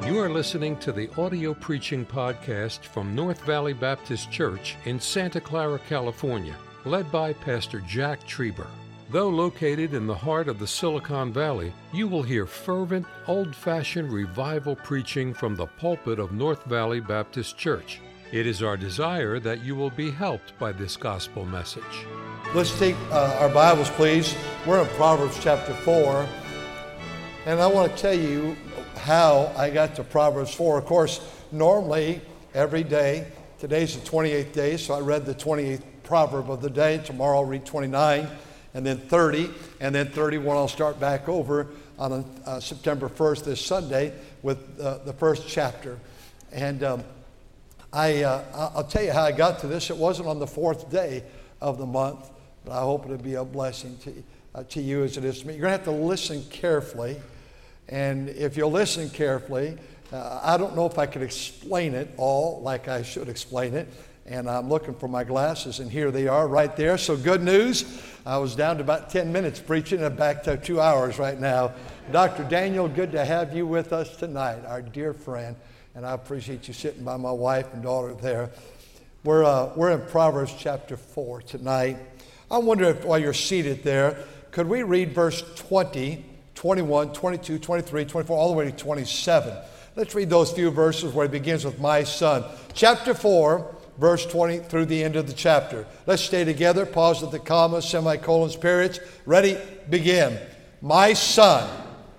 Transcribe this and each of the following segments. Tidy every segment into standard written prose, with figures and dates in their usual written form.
You are listening to the audio preaching podcast from North Valley Baptist Church in Santa Clara, California, led by Pastor Jack Trieber. Though located in the heart of the Silicon Valley, you will hear fervent, old-fashioned revival preaching from the pulpit of North Valley Baptist Church. It is our desire that you will be helped by this gospel message. Let's take our Bibles, please. We're in Proverbs chapter 4, and I want to tell you how I got to Proverbs 4. Of course, normally, every day, today's the 28th day, so I read the 28th proverb of the day. Tomorrow I'll read 29, and then 30, and then 31 I'll start back over on September 1st, this Sunday, with the first chapter. And I'll tell you how I got to this. It wasn't on the fourth day of the month, but I hope it'll be a blessing to you as it is to me. You're going to have to listen carefully. And if you'll listen carefully, I don't know if I could explain it all like I should explain it. And I'm looking for my glasses, and here they are right there. So good news. I was down to about 10 minutes preaching and back to 2 hours right now. Dr. Daniel, good to have you with us tonight, our dear friend. And I appreciate you sitting by my wife and daughter there. We're in Proverbs chapter 4 tonight. I wonder if while you're seated there, could we read verse 20, 21, 22, 23, 24, all the way to 27. Let's read those few verses where it begins with my son. Chapter 4, verse 20 through the end of the chapter. Let's stay together, pause at the commas, semicolons, periods. Ready? Begin. My son.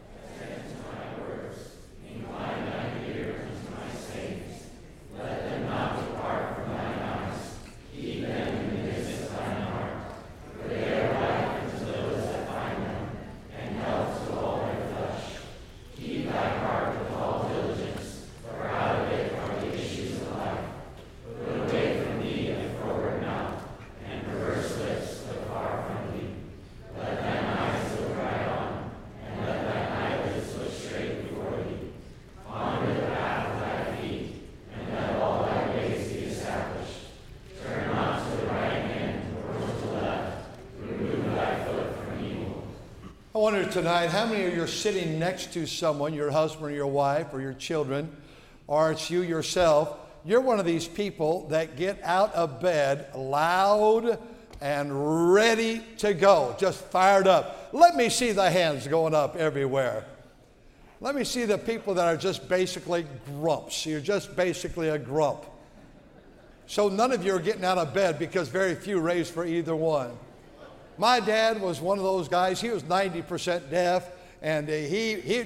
I wonder tonight, how many of you are sitting next to someone, your husband or your wife or your children, or it's you yourself, you're one of these people that get out of bed loud and ready to go, just fired up. Let me see the hands going up everywhere. Let me see the people that are just basically grumps. You're just basically a grump. So none of you are getting out of bed because very few raised for either one. My dad was one of those guys. He was 90% deaf, and he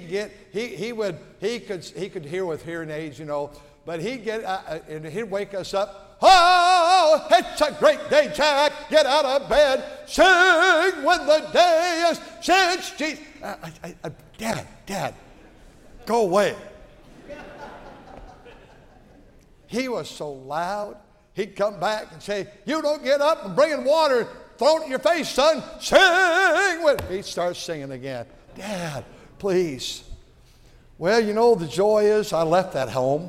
could hear with hearing aids, you know. But he'd get and he'd wake us up. Oh, it's a great day, Jack. Get out of bed. Sing when the day is since Jesus. Dad, go away. He was so loud. He'd come back and say, "You don't get up and bring in water. Throw it in your face, son. Sing!" He starts singing again. Dad, please. Well, you know, the joy is I left that home.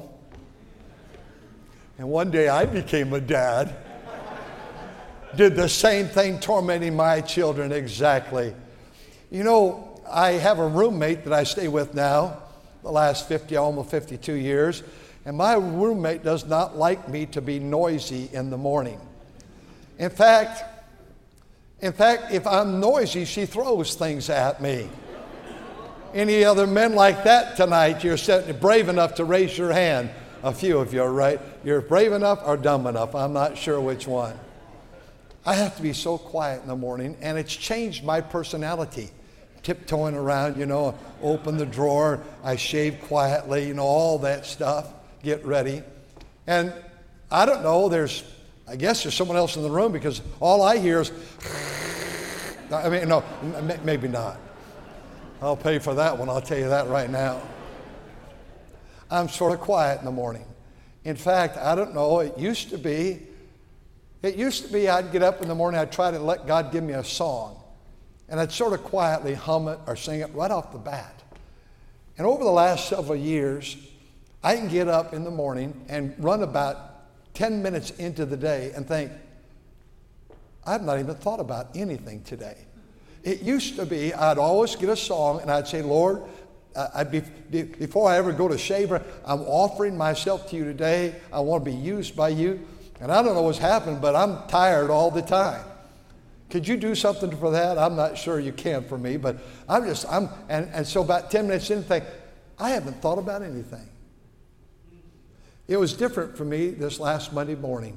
And one day I became a dad. Did the same thing, tormenting my children exactly. You know, I have a roommate that I stay with now, the last almost 52 years. And my roommate does not like me to be noisy in the morning. In fact, if I'm noisy, she throws things at me. Any other men like that tonight? You're brave enough to raise your hand. A few of you are right. You're brave enough or dumb enough. I'm not sure which one. I have to be so quiet in the morning, and it's changed my personality. Tiptoeing around, you know, open the drawer. I shave quietly, you know, all that stuff. Get ready. And I don't know, I guess there's someone else in the room because all I hear is, no, maybe not. I'll pay for that one, I'll tell you that right now. I'm sort of quiet in the morning. In fact, I don't know, it used to be I'd get up in the morning, I'd try to let God give me a song. And I'd sort of quietly hum it or sing it right off the bat. And over the last several years, I can get up in the morning and run about 10 minutes into the day and think, I've not even thought about anything today. It used to be I'd always get a song and I'd say, Lord, before I ever go to shaver, I'm offering myself to you today. I want to be used by you. And I don't know what's happened, but I'm tired all the time. Could you do something for that? I'm not sure you can for me, but and so about 10 minutes in, I haven't thought about anything. It was different for me this last Monday morning.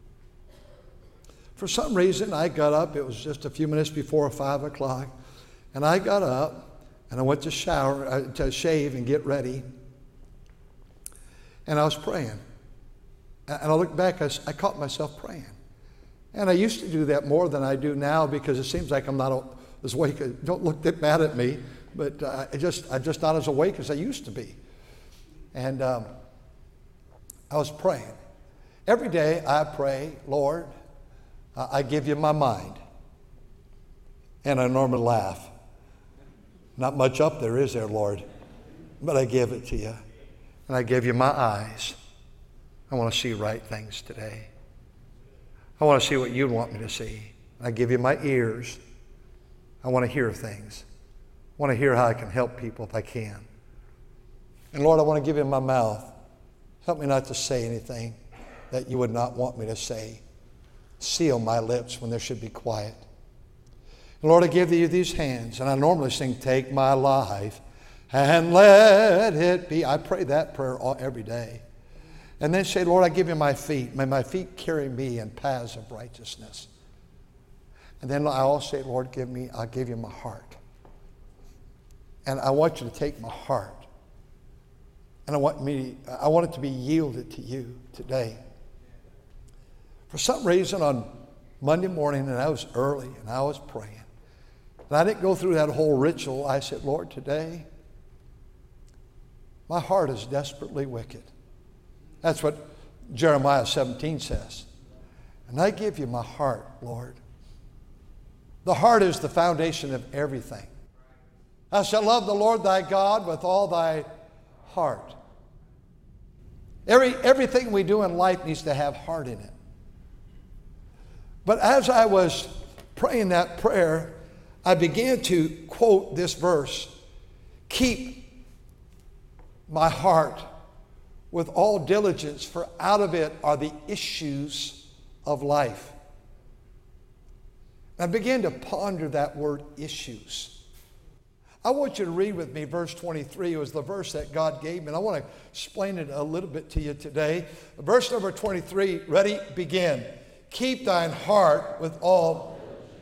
For some reason, I got up. It was just a few minutes before 5 o'clock. And I got up, and I went to to shave and get ready. And I was praying. And I looked back, I caught myself praying. And I used to do that more than I do now because it seems like I'm not as awake. Don't look that bad at me, but I'm just not as awake as I used to be. And I was praying. Every day I pray, Lord, I give you my mind. And I normally laugh. Not much up there, is there, Lord? But I give it to you. And I give you my eyes. I want to see right things today. I want to see what you want me to see. I give you my ears. I want to hear things. I want to hear how I can help people if I can. And Lord, I want to give you my mouth. Help me not to say anything that you would not want me to say. Seal my lips when there should be quiet. And Lord, I give you these hands, and I normally sing, take my life and let it be. I pray that prayer every day. And then say, Lord, I give you my feet. May my feet carry me in paths of righteousness. And then I also say, Lord, I'll give you my heart. And I want you to take my heart. And I want it to be yielded to you today. For some reason on Monday morning, and I was early, and I was praying. And I didn't go through that whole ritual. I said, Lord, today, my heart is desperately wicked. That's what Jeremiah 17 says. And I give you my heart, Lord. The heart is the foundation of everything. Thou shalt love the Lord thy God with all thy heart. Everything we do in life needs to have heart in it. But as I was praying that prayer, I began to quote this verse, keep my heart with all diligence, for out of it are the issues of life. I began to ponder that word issues. I want you to read with me verse 23. It was the verse that God gave me, and I want to explain it a little bit to you today. Verse number 23, ready, begin. Keep thine heart with all.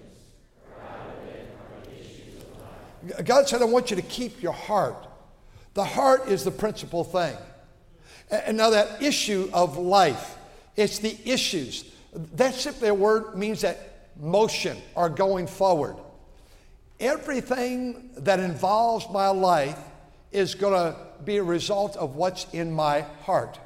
God said, I want you to keep your heart. The heart is the principal thing. And now that issue of life, it's the issues. That simply a word means that motion or going forward. Everything that involves my life is going to be a result of what's in my heart.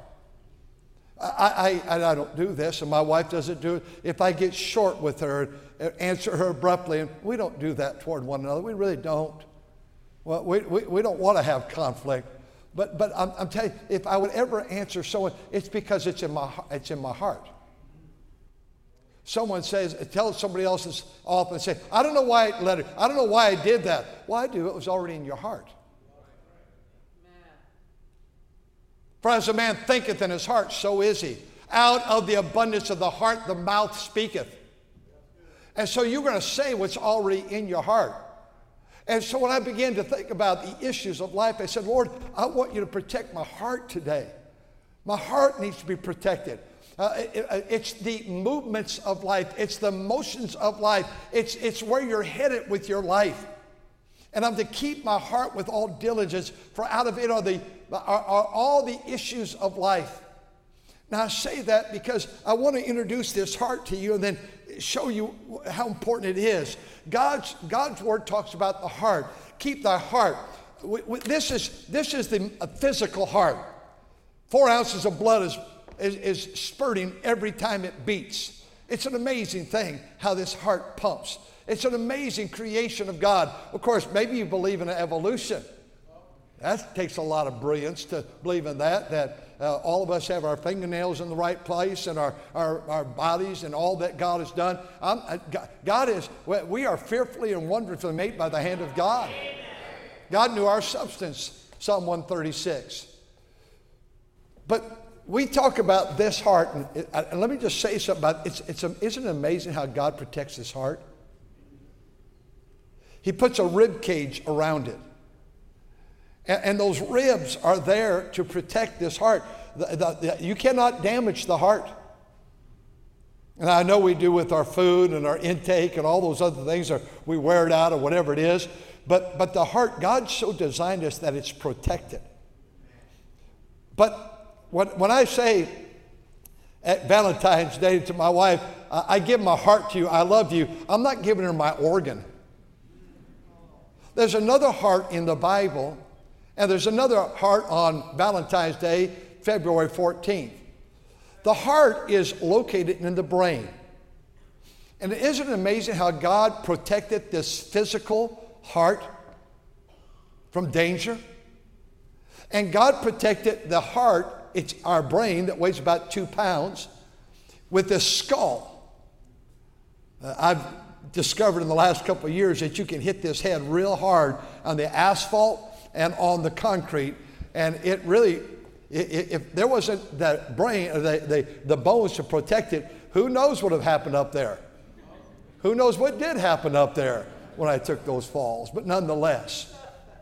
I don't do this, and my wife doesn't do it. If I get short with her, answer her abruptly, and we don't do that toward one another. We really don't. Well, we don't want to have conflict. But I'm telling you, if I would ever answer someone, it's because it's in my heart. Someone says, tell somebody else's off and say, I don't know why I let it. I don't know why I did that. Well, I do. It was already in your heart. For as a man thinketh in his heart, so is he. Out of the abundance of the heart, the mouth speaketh. And so you're going to say what's already in your heart. And so when I began to think about the issues of life, I said, Lord, I want you to protect my heart today. My heart needs to be protected. It's the movements of life. It's the motions of life. It's where you're headed with your life. And I'm to keep my heart with all diligence, for out of it are all the issues of life. Now I say that because I want to introduce this heart to you and then show you how important it is. God's word talks about the heart. Keep thy heart. This is the physical heart. 4 ounces of blood is spurting every time it beats. It's an amazing thing how this heart pumps. It's an amazing creation of God. Of course, maybe you believe in evolution. That takes a lot of brilliance to believe in that all of us have our fingernails in the right place and our bodies and all that God has done. We are fearfully and wonderfully made by the hand of God. God knew our substance, Psalm 136. But we talk about this heart, and let me just say something about it. Isn't it amazing how God protects his heart? He puts a rib cage around it. And those ribs are there to protect this heart. You cannot damage the heart. And I know we do with our food and our intake and all those other things, or we wear it out or whatever it is. But the heart, God so designed us that it's protected. But when I say at Valentine's Day to my wife, I give my heart to you, I love you, I'm not giving her my organ. There's another heart in the Bible, and there's another heart on Valentine's Day, February 14th. The heart is located in the brain. And isn't it amazing how God protected this physical heart from danger? And God protected the heart, it's our brain that weighs about 2 pounds, with this skull. I've discovered in the last couple of years that you can hit this head real hard on the asphalt and on the concrete, and it really, if there wasn't that brain, or the bones to protect it, who knows what would have happened up there? Who knows what did happen up there when I took those falls? But nonetheless,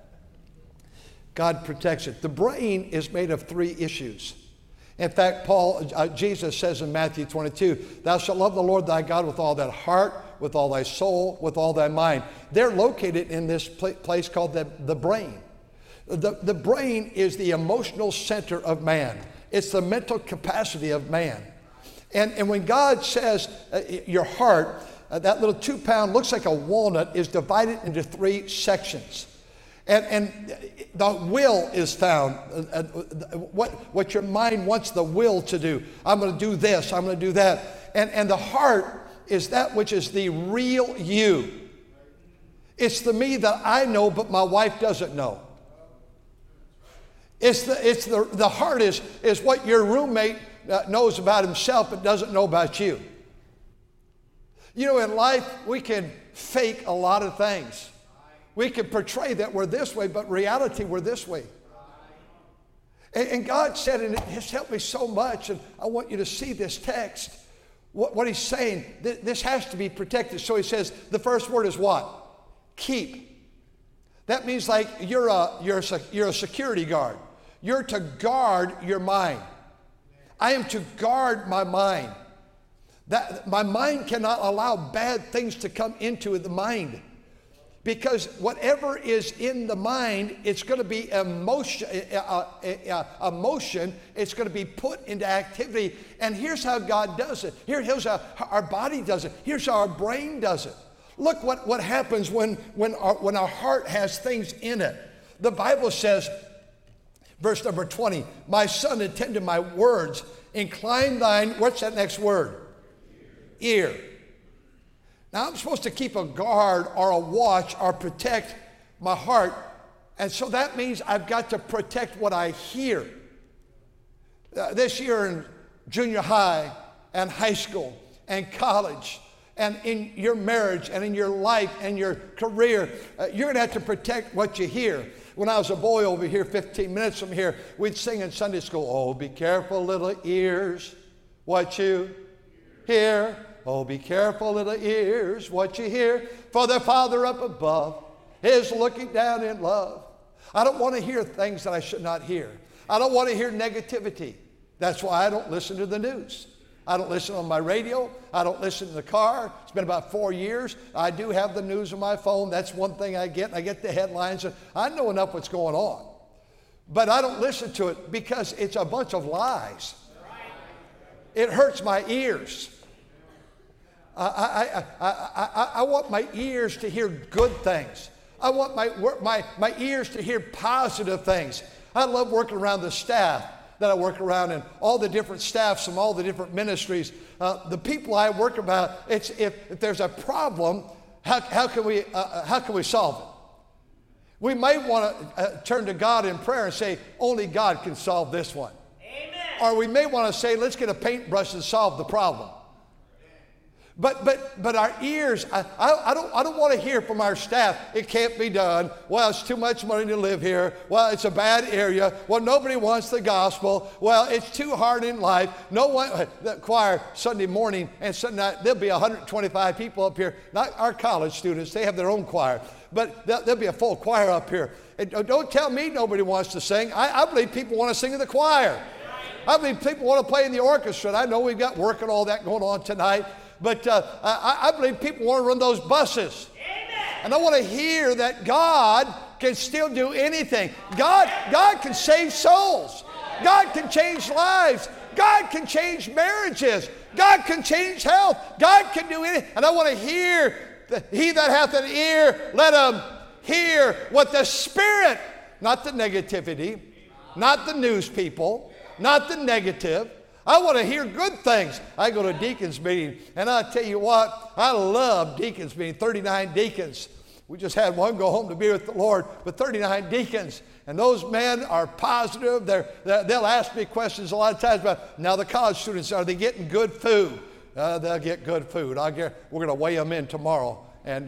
God protects it. The brain is made of 3 issues. In fact, Jesus says in Matthew 22, thou shalt love the Lord thy God with all thy heart, with all thy soul, with all thy mind. They're located in this place called the brain. The brain is the emotional center of man. It's the mental capacity of man. And when God says your heart, that little 2 pound, looks like a walnut, is divided into 3 sections. And the will is found, what your mind wants the will to do. I'm going to do this, I'm going to do that. And the heart is that which is the real you. It's the me that I know but my wife doesn't know. The heart is what your roommate knows about himself but doesn't know about you. You know, in life we can fake a lot of things. We can portray that we're this way, but reality we're this way. And God said, and it has helped me so much, and I want you to see this text, what he's saying, this has to be protected. So he says, the first word is what? Keep. That means like you're a security guard. You're to guard your mind. I am to guard my mind. My mind cannot allow bad things to come into the mind. Because whatever is in the mind, it's going to be emotion. It's going to be put into activity. And here's how God does it. Here's how our body does it. Here's how our brain does it. Look what happens when our heart has things in it. The Bible says, verse number 20, my son, attend to my words. Incline thine, what's that next word? Ear. Now, I'm supposed to keep a guard or a watch or protect my heart. And so that means I've got to protect what I hear. This year in junior high and high school and college and in your marriage and in your life and your career, you're going to have to protect what you hear. When I was a boy over here, 15 minutes from here, we'd sing in Sunday school, oh, be careful, little ears, what you hear. Oh, be careful, little ears, what you hear, for the Father up above is looking down in love. I don't want to hear things that I should not hear. I don't want to hear negativity. That's why I don't listen to the news. I don't listen on my radio. I don't listen in the car. It's been about 4 years. I do have the news on my phone. That's one thing I get. I get the headlines, and I know enough what's going on. But I don't listen to it because it's a bunch of lies. It hurts my ears. I want my ears to hear good things. I want my ears to hear positive things. I love working around the staff that I work around and all the different staffs from all the different ministries. The people I work about, it's if there's a problem, how can we solve it? We may want to turn to God in prayer and say, only God can solve this one. Amen. Or we may want to say, let's get a paintbrush and solve the problem. But our ears, I don't want to hear from our staff, it can't be done. Well, it's too much money to live here. Well, it's a bad area. Well, nobody wants the gospel. Well, it's too hard in life. No one, the choir Sunday morning and Sunday night, there'll be 125 people up here. Not our college students, they have their own choir. But there'll be a full choir up here. And don't tell me nobody wants to sing. I believe people want to sing in the choir. I believe people want to play in the orchestra. I know we've got work and all that going on tonight. But I believe people want to run those buses. Amen. And I want to hear that God can still do anything. God can save souls. God can change lives. God can change marriages. God can change health. God can do anything. And I want to hear, he that hath an ear, let him hear what the Spirit, not the negativity, not the news people, not the negative. I want to hear good things. I go to deacons meeting, and I tell you what, I love deacons meeting, 39 deacons. We just had one go home to be with the Lord, but 39 deacons. And those men are positive. They'll ask me questions a lot of times about, now the college students, are they getting good food? They'll get good food. We're going to weigh them in tomorrow.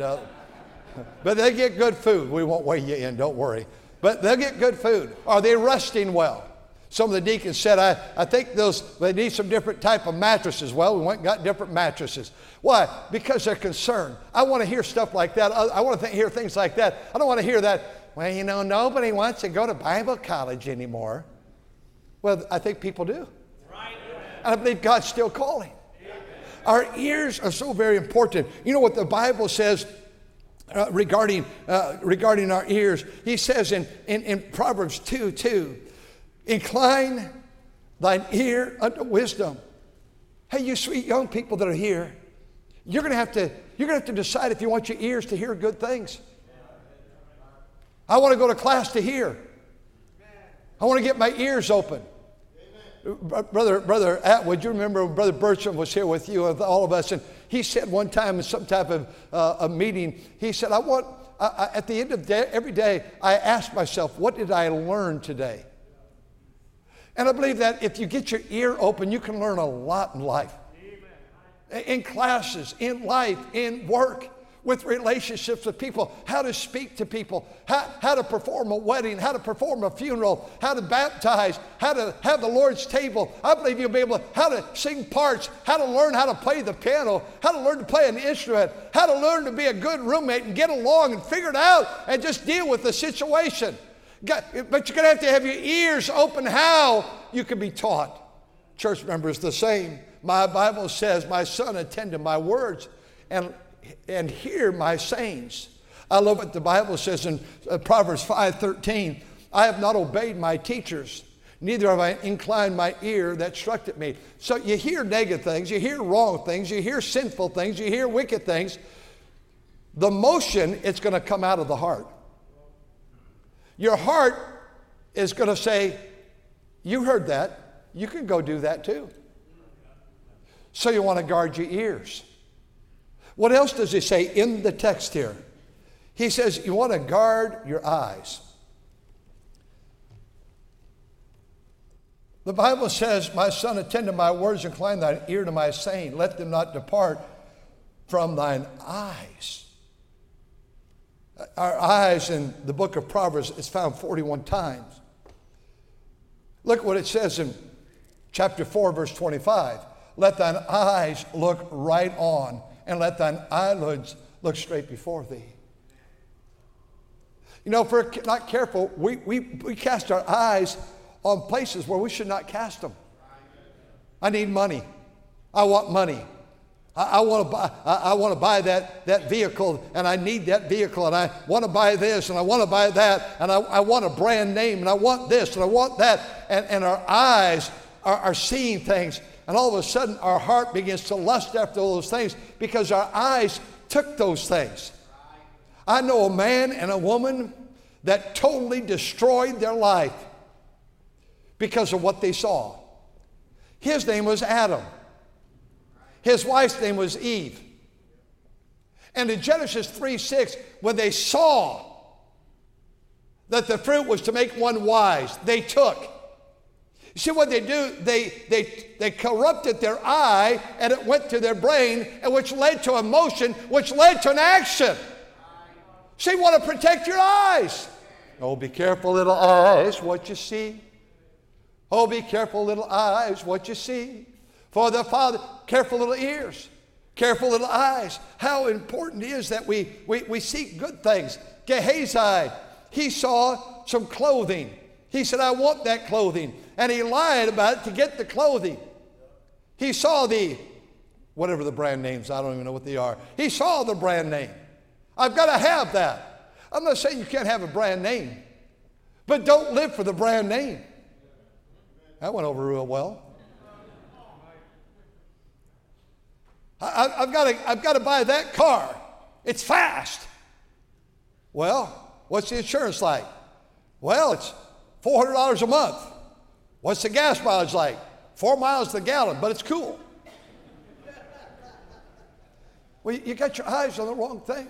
But they get good food. We won't weigh you in, don't worry. But they'll get good food. Are they resting well? Some of the deacons said, I think they need some different type of mattresses. Well, we went and got different mattresses. Why? Because they're concerned. I want to hear stuff like that. I want to hear things like that. I don't want to hear that, well, nobody wants to go to Bible college anymore. Well, I think people do. Right. And I believe God's still calling. Amen. Our ears are so very important. You know what the Bible says regarding our ears? He says in Proverbs 2:2, incline thine ear unto wisdom. Hey, you sweet young people that are here, you're going to have to decide if you want your ears to hear good things. I want to go to class to hear. I want to get my ears open. Brother Atwood, you remember when Brother Bertram was here with you, with all of us, and he said one time in some type of a meeting, he said, at the end of every day, I ask myself, what did I learn today? And I believe that if you get your ear open, you can learn a lot in life. Amen. In classes, in life, in work, with relationships with people, how to speak to people, how to perform a wedding, how to perform a funeral, how to baptize, how to have the Lord's table. I believe you'll be able to, how to sing parts, how to learn how to play the piano, how to learn to play an instrument, how to learn to be a good roommate and get along and figure it out and just deal with the situation. But you're going to have your ears open how you can be taught. Church members, the same. My Bible says, my son, attend to my words and hear my sayings. I love what the Bible says in Proverbs 5:13. I have not obeyed my teachers, neither have I inclined my ear that instructed me. So you hear negative things, you hear wrong things, you hear sinful things, you hear wicked things. The motion, it's going to come out of the heart. Your heart is going to say, you heard that, you can go do that too. So you want to guard your ears. What else does he say in the text here? He says you want to guard your eyes. The Bible says, my son, attend to my words, incline thine ear to my saying. Let them not depart from thine eyes. Our eyes in the book of Proverbs is found 41 times. Look what it says in chapter 4, verse 25. Let thine eyes look right on, and let thine eyelids look straight before thee. You know, if we're not careful, we cast our eyes on places where we should not cast them. I need money. I want money. I want to buy that vehicle, and I need that vehicle, and I want to buy this, and I want to buy that, and I want a brand name, and I want this, and I want that, and our eyes are seeing things, and all of a sudden our heart begins to lust after those things because our eyes took those things. I know a man and a woman that totally destroyed their life because of what they saw. His name was Adam. His wife's name was Eve. And in Genesis 3:6, when they saw that the fruit was to make one wise, they took. You see what they do? They corrupted their eye, and it went to their brain, and which led to emotion, which led to an action. So you want to protect your eyes. Oh, be careful, little eyes, what you see. Oh, be careful, little eyes, what you see. For the Father, careful little ears, careful little eyes. How important it is that we seek good things. Gehazi, he saw some clothing. He said, I want that clothing. And he lied about it to get the clothing. He saw whatever the brand names, I don't even know what they are. He saw the brand name. I've got to have that. I'm not saying you can't have a brand name, but don't live for the brand name. That went over real well. I've got to buy that car. It's fast. Well, what's the insurance like? Well, it's $400 a month. What's the gas mileage like? 4 miles to the gallon, but it's cool. Well, you got your eyes on the wrong thing.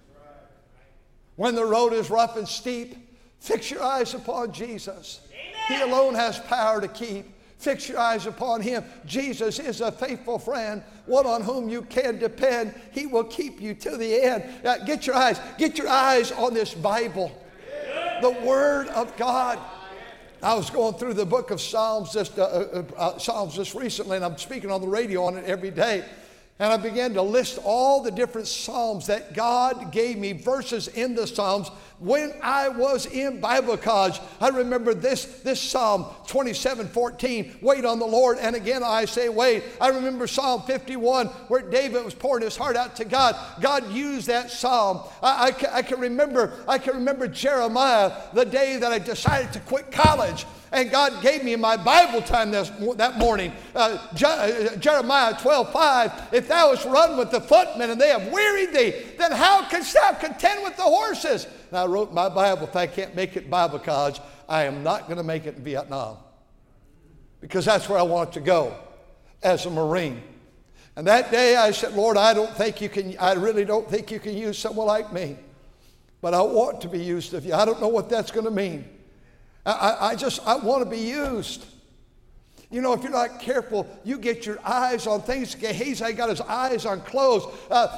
When the road is rough and steep, fix your eyes upon Jesus. He alone has power to keep. Fix your eyes upon Him. Jesus is a faithful friend, one on whom you can depend. He will keep you to the end. Get your eyes on this Bible, the Word of God. I was going through the book of Psalms just recently, and I'm speaking on the radio on it every day. And I began to list all the different Psalms that God gave me, verses in the Psalms. When I was in Bible college, I remember this Psalm 27:14, wait on the Lord, and again I say wait. I remember Psalm 51, where David was pouring his heart out to God. God used that Psalm. I can remember Jeremiah, the day that I decided to quit college. And God gave me my Bible time that morning. Jeremiah 12:5, if thou hast run with the footmen and they have wearied thee, then how canst thou contend with the horses? And I wrote in my Bible, if I can't make it in Bible college, I am not going to make it in Vietnam. Because that's where I want to go as a Marine. And that day I said, Lord, I really don't think you can use someone like me. But I want to be used of you. I don't know what that's going to mean. I want to be used. You know, if you're not careful, you get your eyes on things. Gehazi got his eyes on clothes.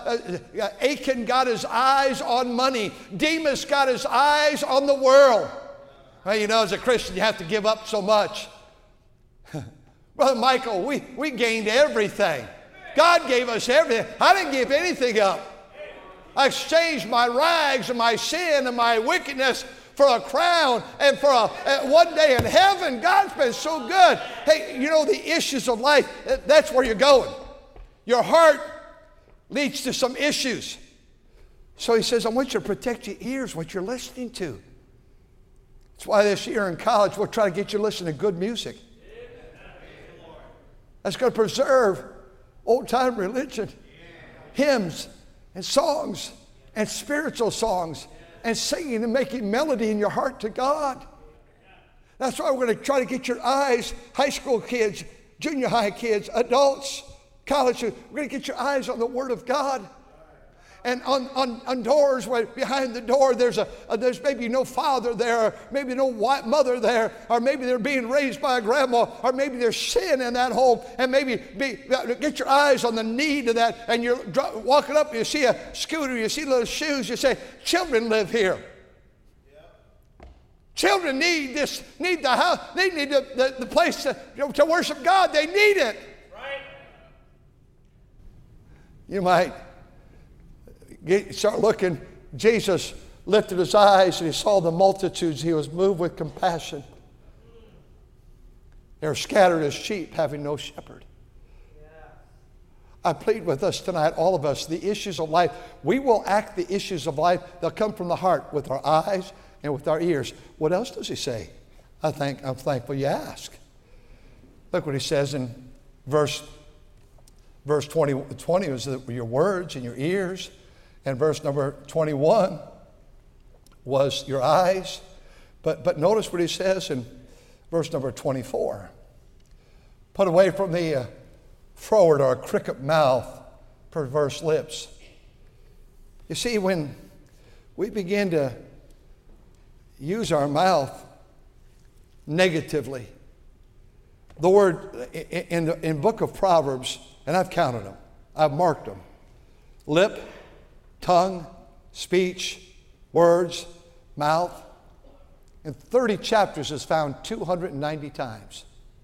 Achan got his eyes on money. Demas got his eyes on the world. Well, you know, as a Christian, you have to give up so much. Brother Michael, we gained everything. God gave us everything. I didn't give anything up. I exchanged my rags and my sin and my wickedness for a crown and for one day in heaven. God's been so good. Hey, you know, the issues of life, that's where you're going. Your heart leads to some issues. So he says, I want you to protect your ears, what you're listening to. That's why this year in college, we'll try to get you listening to good music. That's going to preserve old-time religion, hymns and songs and spiritual songs, and singing and making melody in your heart to God. That's why we're going to try to get your eyes, high school kids, junior high kids, adults, college students, we're going to get your eyes on the Word of God. And on doors where behind the door there's maybe no father there, or maybe no mother there, or maybe they're being raised by a grandma, or maybe there's sin in that home, and get your eyes on the need of that. And you're walking up, you see a scooter, you see little shoes, you say, children live here. Children need the house, they need the place to worship God. They need it. Right. You might start looking. Jesus lifted his eyes and he saw the multitudes. He was moved with compassion. They were scattered as sheep, having no shepherd. I plead with us tonight, all of us, the issues of life. We will act the issues of life. They'll come from the heart with our eyes and with our ears. What else does he say? I'm thankful you ask. Look what he says in verse 20 was your words and your ears. And verse number 21 was your eyes. But notice what he says in verse number 24. Put away from the froward or crooked mouth, perverse lips. You see, when we begin to use our mouth negatively, The word in book of Proverbs, and I've counted them, I've marked them. Lip, tongue, speech, words, mouth. In 30 chapters is found 290 times.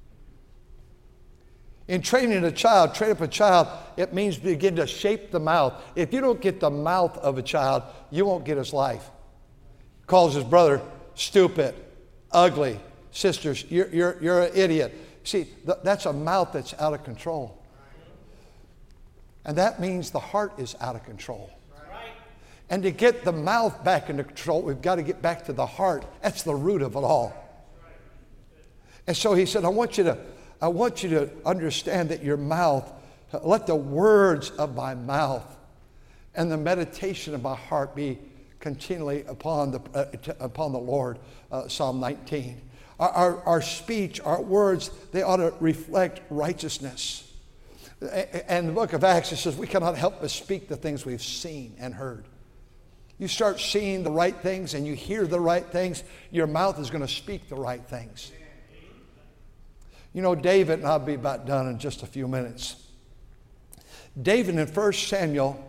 In training a child, train up a child, it means begin to shape the mouth. If you don't get the mouth of a child, you won't get his life. Calls his brother stupid, ugly, sisters, you're an idiot. See, that's a mouth that's out of control. And that means the heart is out of control. And to get the mouth back into control, we've got to get back to the heart. That's the root of it all. And so he said, I want you to understand that your mouth, let the words of my mouth and the meditation of my heart be continually upon the Lord. Psalm 19. Our speech, our words, they ought to reflect righteousness. And the book of Acts, it says we cannot help but speak the things we've seen and heard. You start seeing the right things and you hear the right things, your mouth is going to speak the right things. You know, David, and I'll be about done in just a few minutes. David in 1 Samuel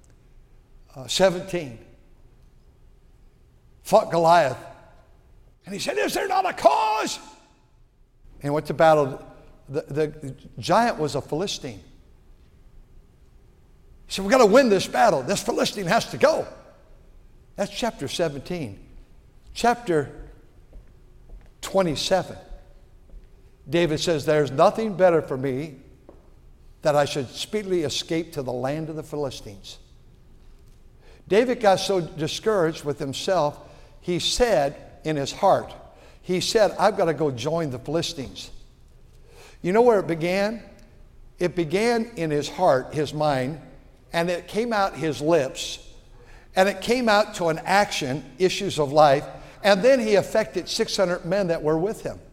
17 fought Goliath. And he said, is there not a cause? And went to battle. The giant was a Philistine. He said, we've got to win this battle. This Philistine has to go. That's chapter 17. Chapter 27. David says, there's nothing better for me that I should speedily escape to the land of the Philistines. David got so discouraged with himself, he said in his heart, he said, I've got to go join the Philistines. You know where it began? It began in his heart, his mind, and it came out his lips, and it came out to an action, issues of life, and then he affected 600 men that were with him.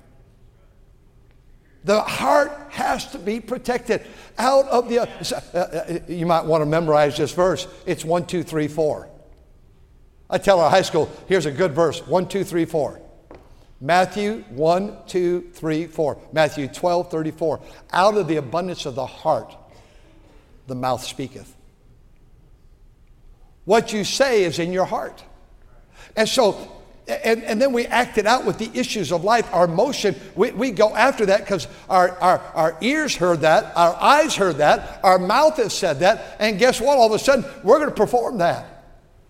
The heart has to be protected out of the... you might want to memorize this verse. It's 1, 2, 3, 4. I tell our high school, here's a good verse. 1, 2, 3, 4. Matthew 1, 2, 3, 4. Matthew 12, 34. Out of the abundance of the heart, the mouth speaketh. What you say is in your heart. And so... And then we act it out with the issues of life. Our emotion, we go after that because our ears heard that, our eyes heard that, our mouth has said that, and guess what? All of a sudden, we're going to perform that.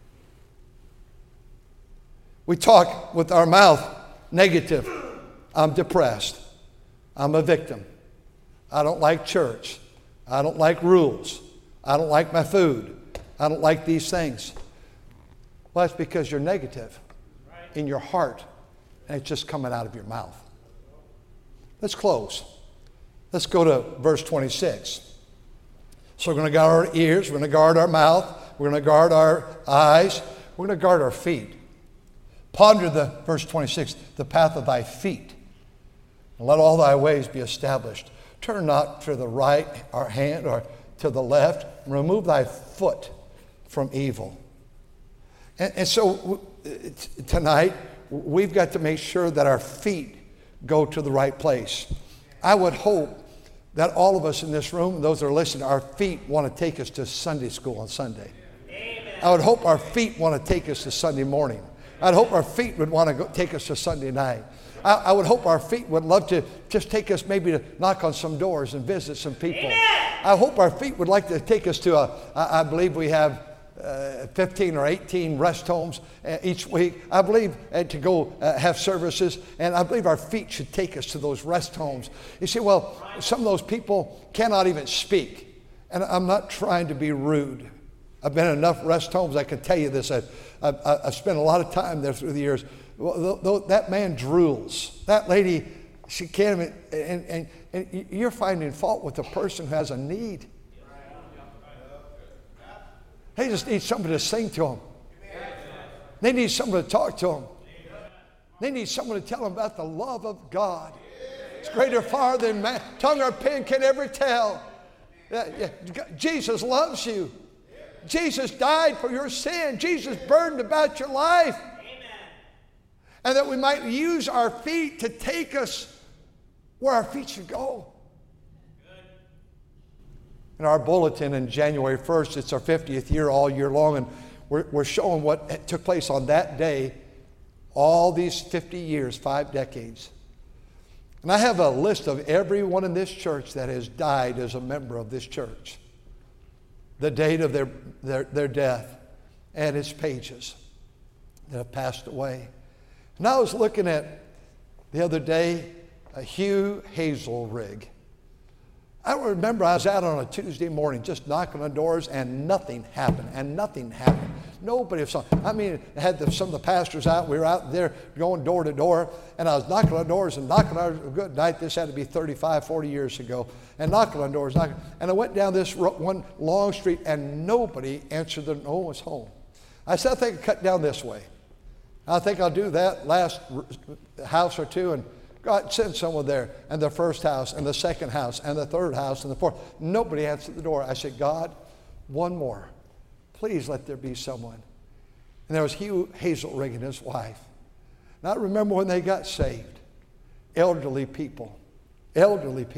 We talk with our mouth negative. I'm depressed. I'm a victim. I don't like church. I don't like rules. I don't like my food. I don't like these things. Well, that's because you're negative in your heart, and it's just coming out of your mouth. Let's close. Let's go to verse 26. So we're going to guard our ears, we're going to guard our mouth, we're going to guard our eyes, we're going to guard our feet. Ponder verse 26, the path of thy feet, and let all thy ways be established. Turn not to the right or hand or to the left, and remove thy foot from evil. And so tonight, we've got to make sure that our feet go to the right place. I would hope that all of us in this room, and those that are listening, our feet want to take us to Sunday school on Sunday. Amen. I would hope our feet want to take us to Sunday morning. I'd hope our feet would want to take us to Sunday night. I would hope our feet would love to just take us maybe to knock on some doors and visit some people. Amen. I hope our feet would like to take us to I believe we have 15 or 18 rest homes each week. I believe to go have services, and I believe our feet should take us to those rest homes. You see, well, some of those people cannot even speak, and I'm not trying to be rude. I've been in enough rest homes, I can tell you this. I've spent a lot of time there through the years. Well, that man drools. That lady, she can't even, and you're finding fault with the person who has a need. They just need somebody to sing to them. They need someone to talk to them. They need someone to tell them about the love of God. It's greater far than man, tongue or pen can ever tell. Jesus loves you. Jesus died for your sin. Jesus burdened about your life. And that we might use our feet to take us where our feet should go. In our bulletin in January 1st, it's our 50th year all year long, and we're showing what took place on that day, all these 50 years, 5 decades. And I have a list of everyone in this church that has died as a member of this church, the date of their death, and its pages that have passed away. And I was looking at, the other day, Hugh Hazelrig. I remember I was out on a Tuesday morning just knocking on doors, and nothing happened, Nobody saw. I mean, I had some of the pastors out. We were out there going door to door, and I was knocking on doors and knocking on good night. This had to be 35, 40 years ago. And knocking on doors, and I went down this one long street, and nobody answered the no one was home. I said, I think I'll cut down this way. I think I'll do that last house or two, and God sent someone there, and the first house, and the second house, and the third house, and the fourth. Nobody answered the door. I said, God, one more. Please let there be someone. And there was Hugh Hazelrig and his wife. And I remember when they got saved. Elderly people. They're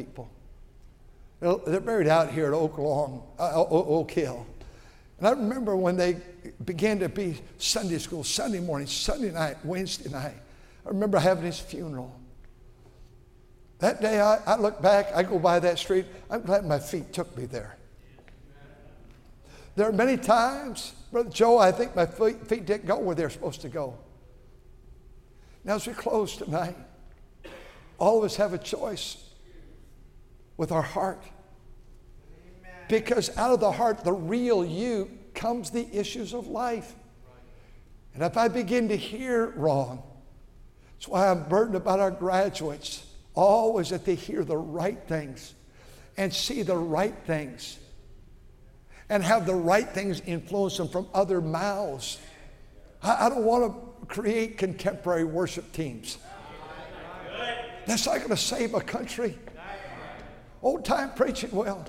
buried out here at Oak Hill. And I remember when they began to be Sunday school, Sunday morning, Sunday night, Wednesday night. I remember having his funeral. That day, I look back, I go by that street, I'm glad my feet took me there. There are many times, Brother Joe, I think my feet didn't go where they're supposed to go. Now, as we close tonight, all of us have a choice with our heart. Because out of the heart, the real you, comes the issues of life. And if I begin to hear wrong, that's why I'm burdened about our graduates. Always that they hear the right things and see the right things and have the right things influence them from other mouths. I don't want to create contemporary worship teams. That's not going to save a country. Old time preaching will.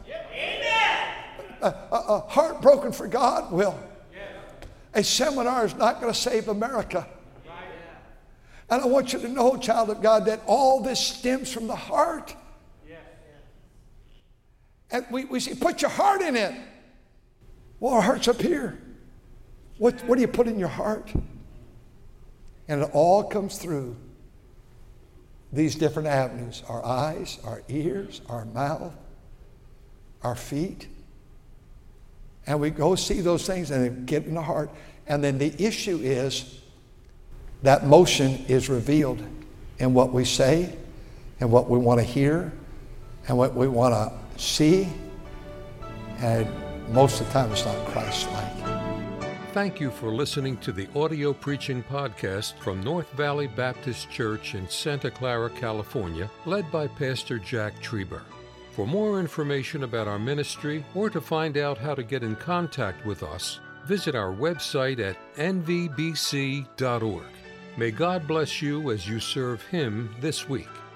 A heart broken for God will. A seminar is not going to save America. And I want you to know, child of God, that all this stems from the heart. And we say, put your heart in it. Well, our heart's up here. What do you put in your heart? And it all comes through these different avenues. Our eyes, our ears, our mouth, our feet. And we go see those things and they get in the heart. And then the issue is that motion is revealed in what we say and what we want to hear and what we want to see. And most of the time it's not Christ-like. Thank you for listening to the audio preaching podcast from North Valley Baptist Church in Santa Clara, California, led by Pastor Jack Trieber. For more information about our ministry or to find out how to get in contact with us, visit our website at nvbc.org. May God bless you as you serve Him this week.